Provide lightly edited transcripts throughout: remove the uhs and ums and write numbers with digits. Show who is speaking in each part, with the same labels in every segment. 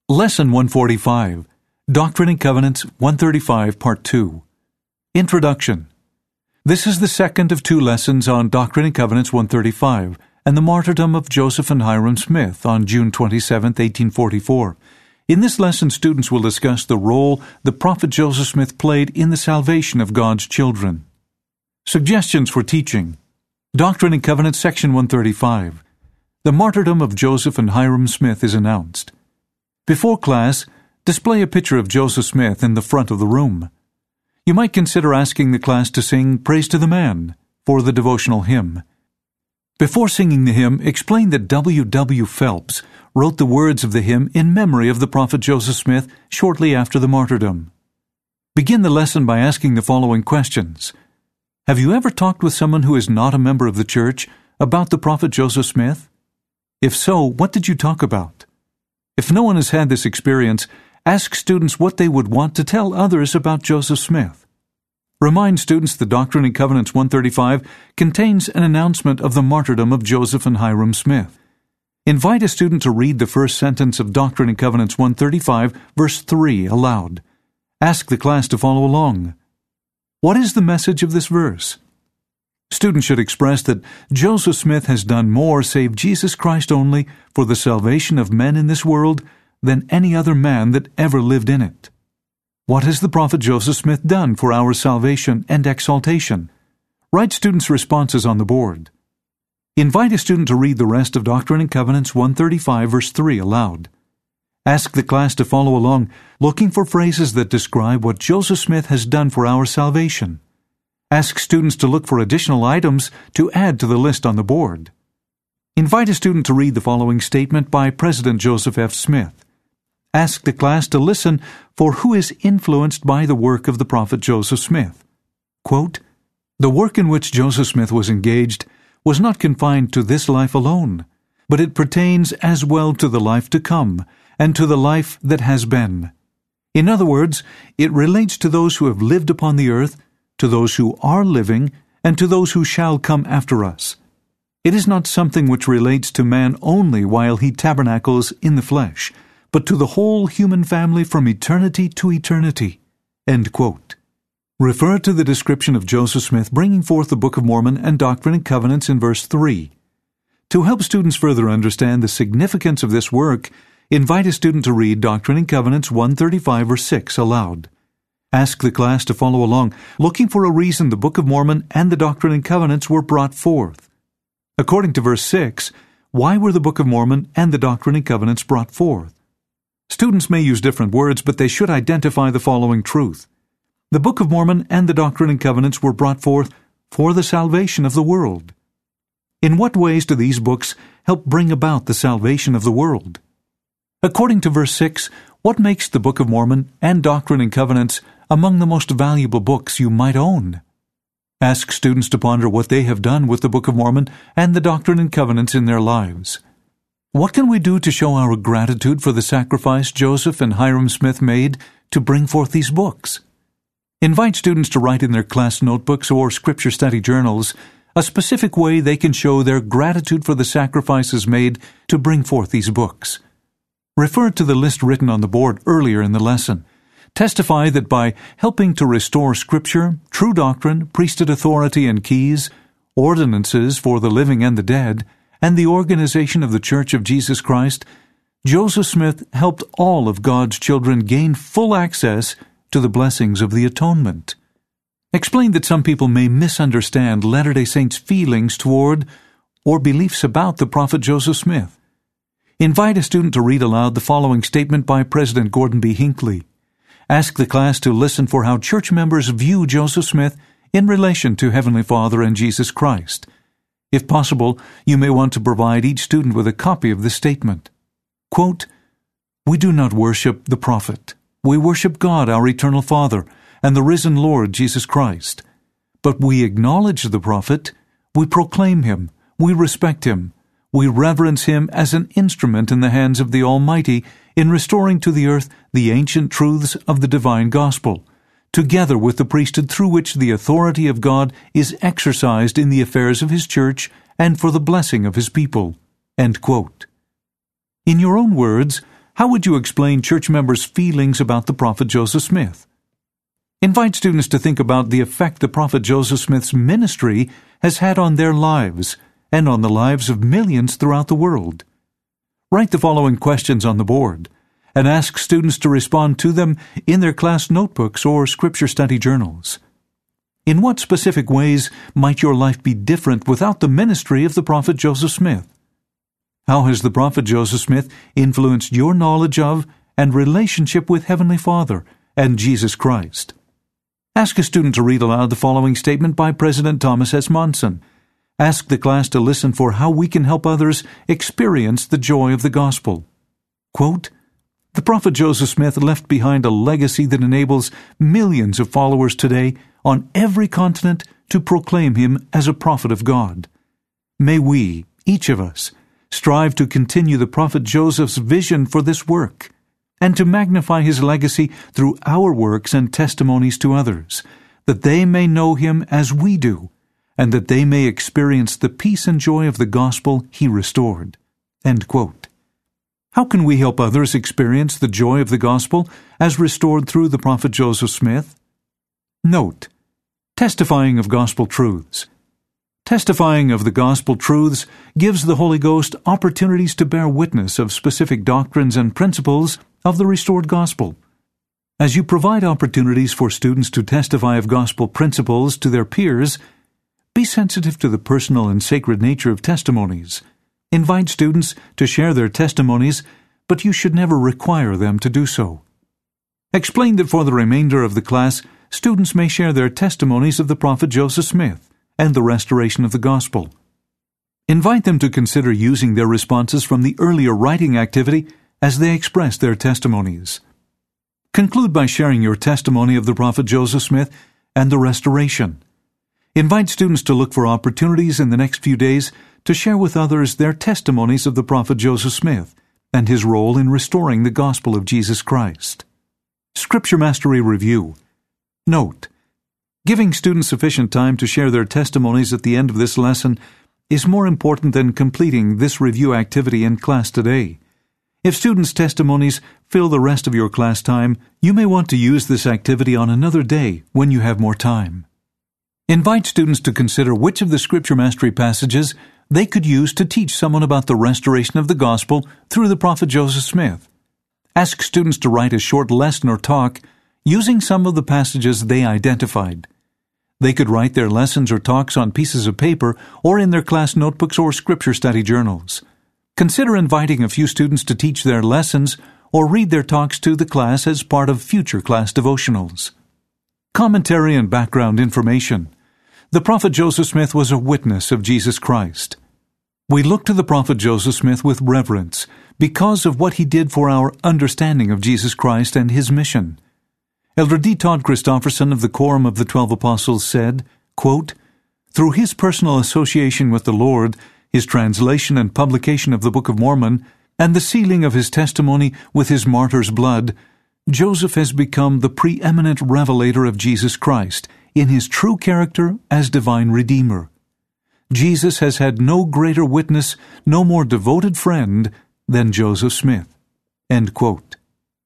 Speaker 1: Lesson 145, Doctrine and Covenants 135, Part 2. Introduction. This is the second of two lessons on Doctrine and Covenants 135 and the martyrdom of Joseph and Hyrum Smith on June 27, 1844. In this lesson, students will discuss the role the prophet Joseph Smith played in the salvation of God's children. Suggestions for teaching. Doctrine and Covenants, Section 135. The martyrdom of Joseph and Hyrum Smith is announced. Before class, display a picture of Joseph Smith in the front of the room. You might consider asking the class to sing Praise to the Man for the devotional hymn. Before singing the hymn, explain that W. W. Phelps wrote the words of the hymn in memory of the prophet Joseph Smith shortly after the martyrdom. Begin the lesson by asking the following questions. Have you ever talked with someone who is not a member of the church about the prophet Joseph Smith? If so, what did you talk about? If no one has had this experience, ask students what they would want to tell others about Joseph Smith. Remind students that Doctrine and Covenants 135 contains an announcement of the martyrdom of Joseph and Hyrum Smith. Invite a student to read the first sentence of Doctrine and Covenants 135, verse 3 aloud. Ask the class to follow along. What is the message of this verse? Students should express that Joseph Smith has done more save Jesus Christ only for the salvation of men in this world than any other man that ever lived in it. What has the prophet Joseph Smith done for our salvation and exaltation? Write students' responses on the board. Invite a student to read the rest of Doctrine and Covenants 135 verse 3 aloud. Ask the class to follow along, looking for phrases that describe what Joseph Smith has done for our salvation. Ask students to look for additional items to add to the list on the board. Invite a student to read the following statement by President Joseph F. Smith. Ask the class to listen for who is influenced by the work of the prophet Joseph Smith. Quote, "The work in which Joseph Smith was engaged was not confined to this life alone, but it pertains as well to the life to come and to the life that has been. In other words, it relates to those who have lived upon the earth, to those who are living, and to those who shall come after us. It is not something which relates to man only while he tabernacles in the flesh, but to the whole human family from eternity to eternity." End quote. Refer to the description of Joseph Smith bringing forth the Book of Mormon and Doctrine and Covenants in verse 3. To help students further understand the significance of this work, invite a student to read Doctrine and Covenants 135 verse 6 aloud. Ask the class to follow along, looking for a reason the Book of Mormon and the Doctrine and Covenants were brought forth. According to verse 6, why were the Book of Mormon and the Doctrine and Covenants brought forth? Students may use different words, but they should identify the following truth. The Book of Mormon and the Doctrine and Covenants were brought forth for the salvation of the world. In what ways do these books help bring about the salvation of the world? According to verse 6, what makes the Book of Mormon and Doctrine and Covenants among the most valuable books you might own? Ask students to ponder what they have done with the Book of Mormon and the Doctrine and Covenants in their lives. What can we do to show our gratitude for the sacrifice Joseph and Hyrum Smith made to bring forth these books? Invite students to write in their class notebooks or scripture study journals a specific way they can show their gratitude for the sacrifices made to bring forth these books. Refer to the list written on the board earlier in the lesson. Testify that by helping to restore Scripture, true doctrine, priesthood authority and keys, ordinances for the living and the dead, and the organization of the Church of Jesus Christ, Joseph Smith helped all of God's children gain full access to the blessings of the atonement. Explain that some people may misunderstand Latter-day Saints' feelings toward or beliefs about the prophet Joseph Smith. Invite a student to read aloud the following statement by President Gordon B. Hinckley. Ask the class to listen for how church members view Joseph Smith in relation to Heavenly Father and Jesus Christ. If possible, you may want to provide each student with a copy of this statement. Quote, "We do not worship the prophet. We worship God, our eternal Father, and the risen Lord Jesus Christ. But we acknowledge the prophet, we proclaim him, we respect him, we reverence him as an instrument in the hands of the Almighty in restoring to the earth the ancient truths of the divine gospel, together with the priesthood through which the authority of God is exercised in the affairs of his church and for the blessing of his people." End quote. In your own words, How would you explain church members' feelings about the prophet Joseph Smith? Invite students to think about the effect the prophet Joseph Smith's ministry has had on their lives and on the lives of millions throughout the world. Write the following questions on the board and ask students to respond to them in their class notebooks or scripture study journals. In what specific ways might your life be different without the ministry of the prophet Joseph Smith? How has the prophet Joseph Smith influenced your knowledge of and relationship with Heavenly Father and Jesus Christ? Ask a student to read aloud the following statement by President Thomas S. Monson. Ask the class to listen for how we can help others experience the joy of the gospel. Quote, "The prophet Joseph Smith left behind a legacy that enables millions of followers today on every continent to proclaim him as a prophet of God. May we, each of us, strive to continue the prophet Joseph's vision for this work, and to magnify his legacy through our works and testimonies to others, that they may know him as we do, and that they may experience the peace and joy of the gospel he restored." End quote. How can we help others experience the joy of the gospel as restored through the prophet Joseph Smith? Note: testifying of gospel truths. Testifying of the gospel truths gives the Holy Ghost opportunities to bear witness of specific doctrines and principles of the restored gospel. As you provide opportunities for students to testify of gospel principles to their peers, be sensitive to the personal and sacred nature of testimonies. Invite students to share their testimonies, but you should never require them to do so. Explain that for the remainder of the class, students may share their testimonies of the prophet Joseph Smith and the restoration of the gospel. Invite them to consider using their responses from the earlier writing activity as they express their testimonies. Conclude by sharing your testimony of the prophet Joseph Smith and the restoration. Invite students to look for opportunities in the next few days to share with others their testimonies of the prophet Joseph Smith and his role in restoring the gospel of Jesus Christ. Scripture Mastery Review. Note: giving students sufficient time to share their testimonies at the end of this lesson is more important than completing this review activity in class today. If students' testimonies fill the rest of your class time, you may want to use this activity on another day when you have more time. Invite students to consider which of the Scripture Mastery passages they could use to teach someone about the restoration of the gospel through the prophet Joseph Smith. Ask students to write a short lesson or talk using some of the passages they identified. They could write their lessons or talks on pieces of paper or in their class notebooks or scripture study journals. Consider inviting a few students to teach their lessons or read their talks to the class as part of future class devotionals. Commentary and background information. The prophet Joseph Smith was a witness of Jesus Christ. We look to the prophet Joseph Smith with reverence because of what he did for our understanding of Jesus Christ and his mission. Elder D. Todd Christofferson of the Quorum of the 12 Apostles said, quote, "Through his personal association with the Lord, his translation and publication of the Book of Mormon, and the sealing of his testimony with his martyr's blood, Joseph has become the preeminent revelator of Jesus Christ in his true character as divine Redeemer. Jesus has had no greater witness, no more devoted friend than Joseph Smith." End quote.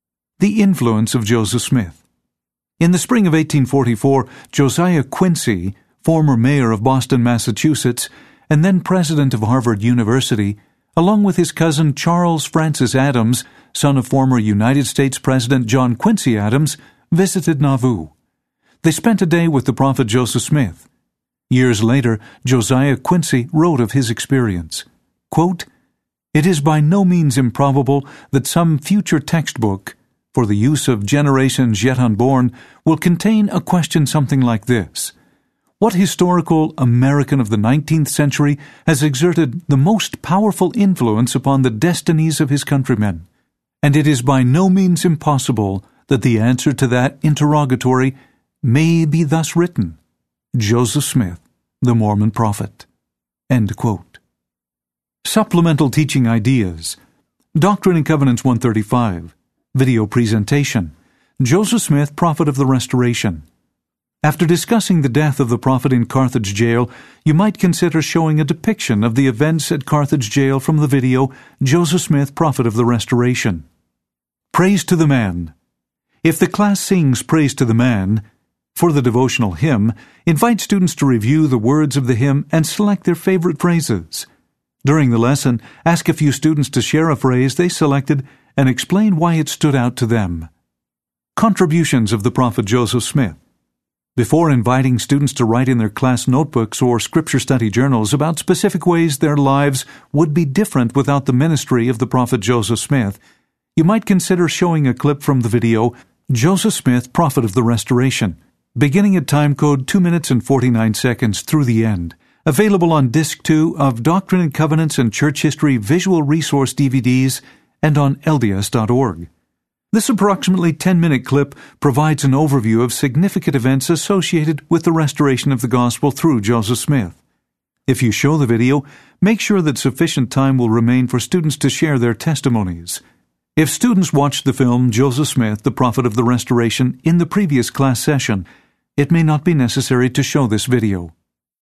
Speaker 1: The influence of Joseph Smith. In the spring of 1844, Josiah Quincy, former mayor of Boston, Massachusetts, and then president of Harvard University, along with his cousin Charles Francis Adams, son of former United States President John Quincy Adams, visited Nauvoo. They spent a day with the prophet Joseph Smith. Years later, Josiah Quincy wrote of his experience, quote, "It is by no means improbable that some future textbook, for the use of generations yet unborn, will contain a question something like this: What historical American of the 19th century has exerted the most powerful influence upon the destinies of his countrymen? And it is by no means impossible that the answer to that interrogatory may be thus written: Joseph Smith, the Mormon prophet." End quote. Supplemental Teaching Ideas. Doctrine and Covenants 135. Video presentation. Joseph Smith, Prophet of the Restoration. After discussing the death of the prophet in Carthage jail, you might consider showing a depiction of the events at Carthage jail from the video Joseph Smith, Prophet of the Restoration. Praise to the Man. If the class sings Praise to the Man, for the devotional hymn, invite students to review the words of the hymn and select their favorite phrases. During the lesson, ask a few students to share a phrase they selected and explain why it stood out to them. Contributions of the Prophet Joseph Smith. Before inviting students to write in their class notebooks or scripture study journals about specific ways their lives would be different without the ministry of the Prophet Joseph Smith, you might consider showing a clip from the video, Joseph Smith, Prophet of the Restoration, beginning at time code 2 minutes and 49 seconds through the end, available on Disc 2 of Doctrine and Covenants and Church History Visual Resource DVDs and on LDS.org. This approximately 10-minute clip provides an overview of significant events associated with the restoration of the gospel through Joseph Smith. If you show the video, make sure that sufficient time will remain for students to share their testimonies. If students watched the film Joseph Smith, the Prophet of the Restoration, in the previous class session, it may not be necessary to show this video.